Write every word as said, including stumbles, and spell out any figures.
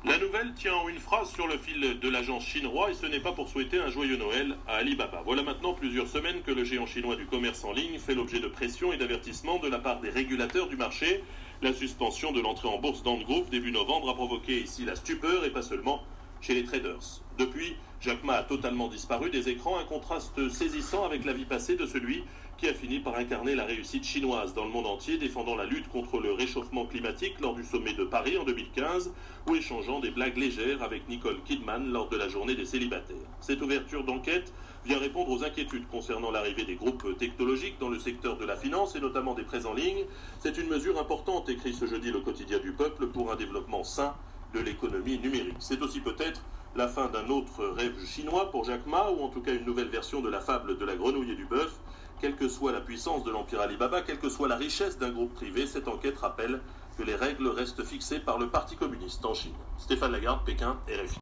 La nouvelle tient en une phrase sur le fil de l'agence chinois et ce n'est pas pour souhaiter un joyeux Noël à Alibaba. Voilà maintenant plusieurs semaines que le géant chinois du commerce en ligne fait l'objet de pressions et d'avertissements de la part des régulateurs du marché. La suspension de l'entrée en bourse d'Ant Group début novembre a provoqué ici la stupeur et pas seulement chez les traders. Depuis, Jack Ma a totalement disparu des écrans, un contraste saisissant avec la vie passée de celui qui a fini par incarner la réussite chinoise dans le monde entier, défendant la lutte contre le réchauffement climatique lors du sommet de Paris en deux mille quinze ou échangeant des blagues légères avec Nicole Kidman lors de la journée des célibataires. Cette ouverture d'enquête vient répondre aux inquiétudes concernant l'arrivée des groupes technologiques dans le secteur de la finance et notamment des prêts en ligne. C'est une mesure importante, écrit ce jeudi le quotidien du Peuple, pour un développement sain de l'économie numérique. C'est aussi peut-être la fin d'un autre rêve chinois pour Jack Ma, ou en tout cas une nouvelle version de la fable de la grenouille et du bœuf. Quelle que soit la puissance de l'empire Alibaba, quelle que soit la richesse d'un groupe privé, cette enquête rappelle que les règles restent fixées par le Parti communiste en Chine. Stéphane Lagarde, Pékin, R F I.